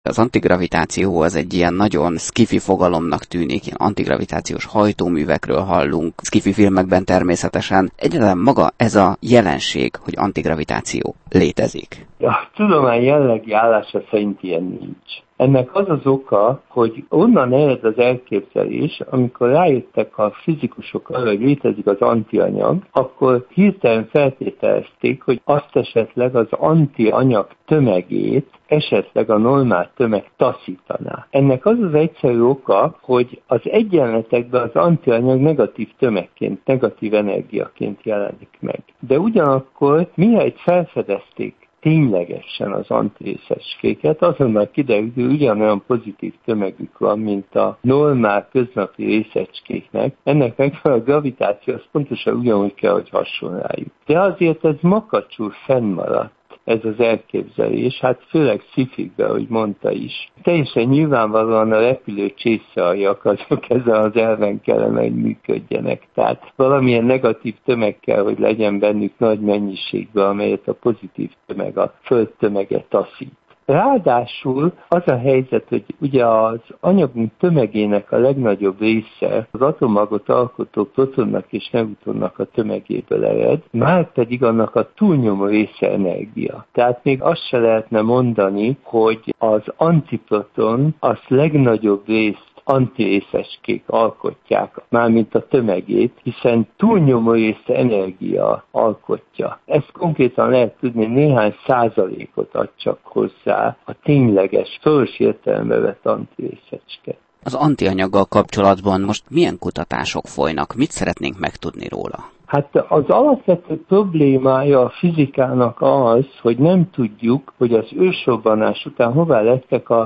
Az antigravitáció az egy ilyen nagyon sci-fi fogalomnak tűnik, ilyen antigravitációs hajtóművekről hallunk, sci-fi filmekben természetesen. Egyáltalán maga ez a jelenség, hogy antigravitáció létezik. A tudomány jellegi állása szerint ilyen nincs. Ennek az az oka, hogy onnan ered az elképzelés, amikor rájöttek a fizikusok arra, hogy létezik az antianyag, akkor hirtelen feltételezték, hogy azt esetleg az antianyag tömegét esetleg a normál tömeg taszítaná. Ennek az az egyszerű oka, hogy az egyenletekben az antianyag negatív tömegként, negatív energiaként jelenik meg. De ugyanakkor mihelyt felfedezték ténylegesen az antirészecskéket, azonnal kiderült, hogy ugyanolyan pozitív tömegük van, mint a normál köznapi részecskéknek. Ennek megfelelően a gravitáció az pontosan ugyanúgy kell, hogy hasonló rájuk. De azért ez makacsul fennmaradt. Ez az elképzelés, hát főleg sci-fikben, ahogy mondta is. Teljesen nyilvánvalóan a repülő csészaaljak azok ezen az elven kellene, hogy működjenek. Tehát valamilyen negatív tömeg kell, hogy legyen bennük nagy mennyiségben, amelyet a pozitív tömeg, a földtömege taszít. Ráadásul az a helyzet, hogy ugye az anyagunk tömegének a legnagyobb része az atomagot alkotó protonnak és neutronnak a tömegéből ered, már pedig annak a túlnyomó része energia. Tehát még azt se lehetne mondani, hogy az antiproton az legnagyobb részt antirészecskék alkotják, mármint a tömegét, hiszen túlnyomó része energia alkotja. Ezt konkrétan lehet tudni, néhány százalékot ad csak hozzá a tényleges, szoros értelembe vett antirészecske. Az antianyaggal kapcsolatban most milyen kutatások folynak? Mit szeretnénk megtudni róla? Hát az alapvető problémája a fizikának az, hogy nem tudjuk, hogy az ősrobbanás után hová lettek az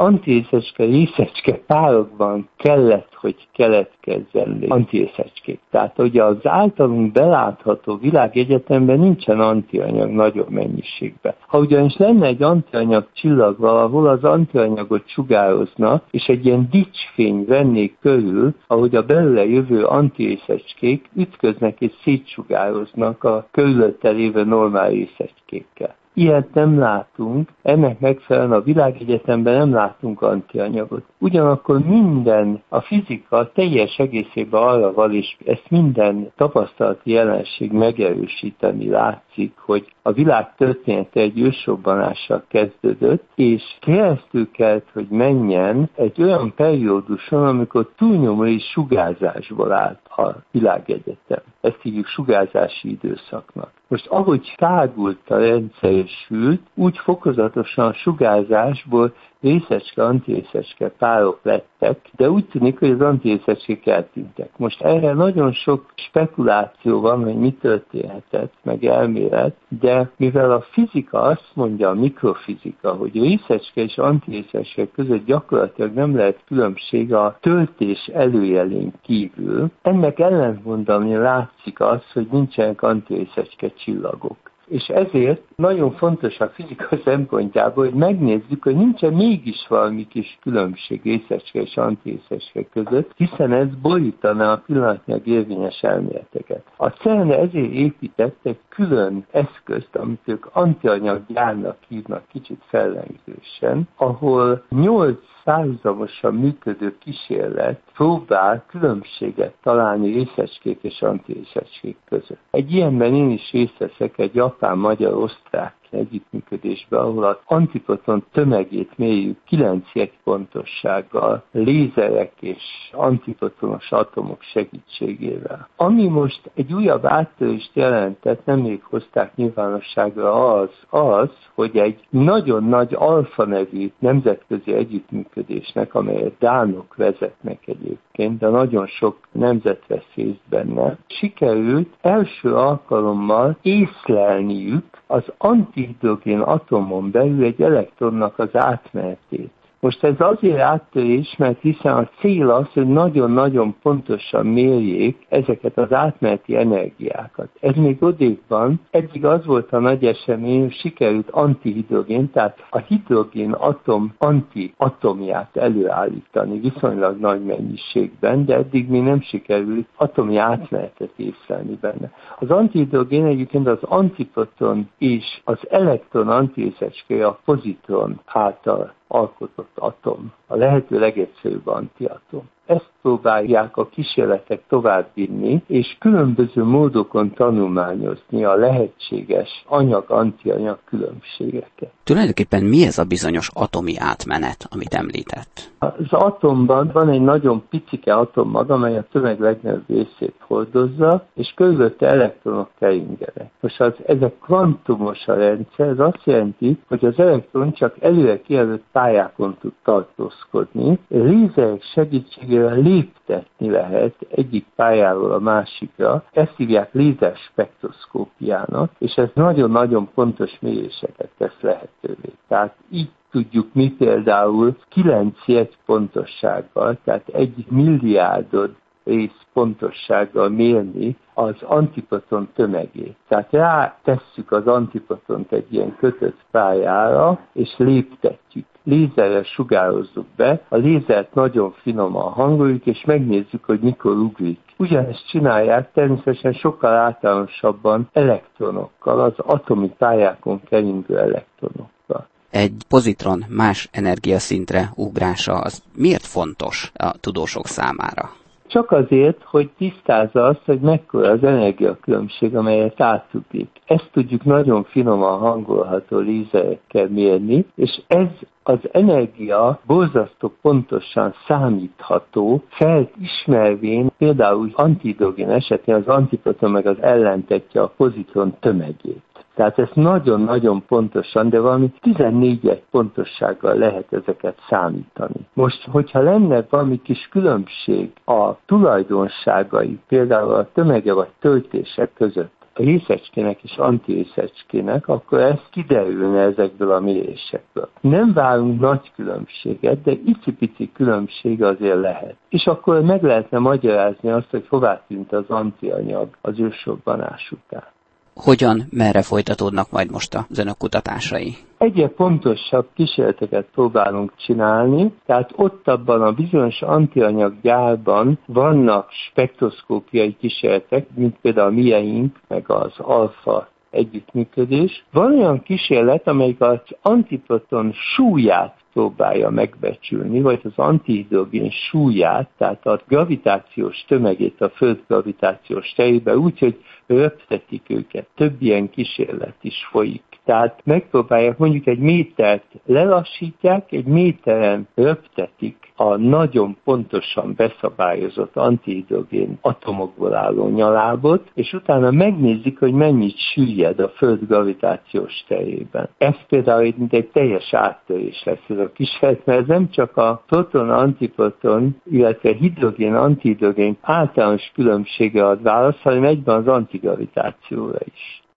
antirésecske párokban kellett, hogy keletkezzen antirészecskék. Tehát ugye az általunk belátható világegyetemben nincsen antianyag nagyobb mennyiségben. Ha ugyanis lenne egy antianyag csillag valahol, az antianyagot sugározna, és egy ilyen dicsfény vennék körül, ahogy a belőle jövő antirészecskék ütköznek és szétsugároznak a körülötte lévő normál részecskékkel. Ilyet nem látunk, ennek megfelelően a világegyetemben nem látunk antianyagot. Ugyanakkor minden, a fizika teljes egészében arra van, és ezt minden tapasztalati jelenség megerősíteni látszik, hogy a világ története egy ősrobbanással kezdődött, és keresztül kellett, hogy menjen egy olyan perióduson, amikor túlnyomó és sugárzásból állt a világegyetem. Ezt hívjuk sugárzási időszaknak. Most ahogy tágult a rendszer és sült, úgy fokozatosan a sugárzásból részecske-antirésecske párok lettek, de úgy tűnik, hogy az antirészecskék eltűntek. Most erre nagyon sok spekuláció van, hogy mi történhetett, meg elmélet, de mivel a fizika azt mondja, a mikrofizika, hogy részecske és antirésecske között gyakorlatilag nem lehet különbség a töltés előjelén kívül, ennek ellentmondani látszik az, hogy nincsenek antirésecske csillagok. És ezért nagyon fontos a fizika szempontjából, hogy megnézzük, hogy nincsen mégis valami kis különbség részecske és antirésecske között, hiszen ez borítaná a pillanatnyilag érvényes elméleteket. A CERN ezért épített egy külön eszközt, amit ők antianyaggyárnak hívnak kicsit fellengzősen, ahol 8 párhuzamosan működő kísérlet próbál különbséget találni részecskék és antirészecskék között. Egy ilyenben én is részt veszek egy japán-magyar-osztrák együttműködésben, ahol az antiproton tömegét mérjük 9 pontossággal, lézerek és antiprotonos atomok segítségével. Ami most egy újabb áttörést jelentett, nemrég hozták nyilvánosságra az, hogy egy nagyon nagy Alfa nevű nemzetközi együttműködésnek, amelyet dánok vezetnek egyébként, de nagyon sok nemzet vesz részt benne, sikerült első alkalommal észlelniük az antihidrogén atomon belül egy elektronnak az átmenetét. Most ez azért áttörés, mert hiszen a cél az, hogy nagyon-nagyon pontosan mérjék ezeket az átmeneti energiákat. Ez még odébb van, eddig az volt a nagy esemény, hogy sikerült antihidrogén, tehát a hidrogén atom antiatomját előállítani viszonylag nagy mennyiségben, de eddig még nem sikerült atomi átmenetet észlelni benne. Az antihidrogén egyébként az antiproton és az elektron antirészecskéje a pozitron által alkotott atom, a lehető legegyszerűbb antiatom. Ezt próbálják a kísérletek továbbvinni, és különböző módokon tanulmányozni a lehetséges anyag-antianyag különbségeket. Tulajdonképpen mi ez a bizonyos atomi átmenet, amit említett? Az atomban van egy nagyon picike atommag, amely a tömeg legnagyobb részét hordozza, és körülötte elektronok keringenek. Most ezek kvantumos a rendszer, ez azt jelenti, hogy az elektron csak előre kijelölt pályákon tud tartózkodni. Lézerek segítségével léptetni lehet egyik pályáról a másikra, ezt hívják lézerspektroszkópiának, és ez nagyon-nagyon pontos méréseket tesz lehetővé. Tehát így tudjuk mi például 9 jegy pontossággal, tehát 1 milliárdod rész pontossággal mérni az antiproton tömegét. Tehát rátesszük az antipotont egy ilyen kötött pályára, és léptetjük. Lézerrel sugározzuk be, a lézert nagyon finoman hangoljuk, és megnézzük, hogy mikor ugrik. Ugyanezt csinálják természetesen sokkal általánosabban elektronokkal, az atomi pályákon keringő elektronokkal. Egy pozitron más energiaszintre ugrása az miért fontos a tudósok számára? Csak azért, hogy tisztázza azt, hogy mekkora az energiakülönbség, amelyet átugrik. Ezt tudjuk nagyon finoman hangolható lézerekkel mérni, és ez az energia borzasztó pontosan számítható, felismervén például antihidrogén esetén az antiproton meg az ellentetje a pozitron tömegét. Tehát ezt nagyon-nagyon pontosan, de valami 14 pontossággal lehet ezeket számítani. Most, hogyha lenne valami kis különbség a tulajdonságai, például a tömege vagy töltések között, a részecskének és antirészecskének, akkor ez kiderülne ezekből a mérésekből. Nem várunk nagy különbséget, de icipici különbség azért lehet. És akkor meg lehetne magyarázni azt, hogy hová tűnt az antianyag az ősrobbanás után. Hogyan, merre folytatódnak majd most az önök kutatásai? Egyre pontosabb kísérleteket próbálunk csinálni, tehát ott abban a bizonyos antianyaggyárban vannak spektroszkópiai kísérletek, mint például a mieink, meg az alfa együttműködés. Van olyan kísérlet, amelyik az antiproton súlyát próbálja megbecsülni, vagy az antihidrogén súlyát, tehát a gravitációs tömegét a Föld gravitációs terébe, úgyhogy röptetik őket. Több ilyen kísérlet is folyik. Tehát megpróbálják, mondjuk egy métert lelassítják, egy méteren röptetik a nagyon pontosan beszabályozott antihidrogén atomokból álló nyalábot, és utána megnézik, hogy mennyit süllyed a Föld gravitációs terében. Ez például egy teljes áttörés lesz ez a kísérlet, mert ez nem csak a proton-antiproton, illetve hidrogén-antihidrogén általános különbsége ad választ, hanem egyben az antigravitációra is.